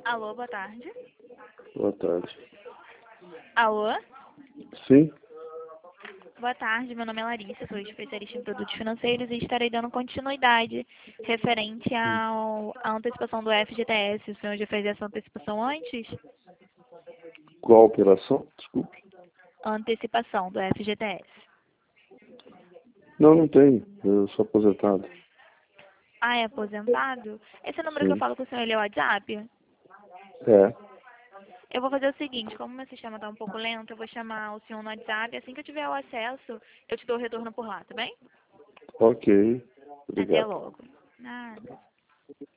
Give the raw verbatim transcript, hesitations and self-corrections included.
Alô, boa tarde. Boa tarde. Alô? Sim? Boa tarde, meu nome é Larissa, sou especialista em produtos financeiros e estarei dando continuidade referente ao, à antecipação do F G T S. O senhor já fez essa antecipação antes? Qual operação? Desculpe. Antecipação do F G T S. Não, não tenho. Eu sou aposentado. Ah, é aposentado? Esse número que eu Sim. falo com o senhor, ele é o WhatsApp? É. Eu vou fazer o seguinte, como meu sistema está um pouco lento, eu vou chamar o senhor no WhatsApp. Assim que eu tiver o acesso, eu te dou o retorno por lá, tá bem? Ok. Até Obrigado. logo. Nada.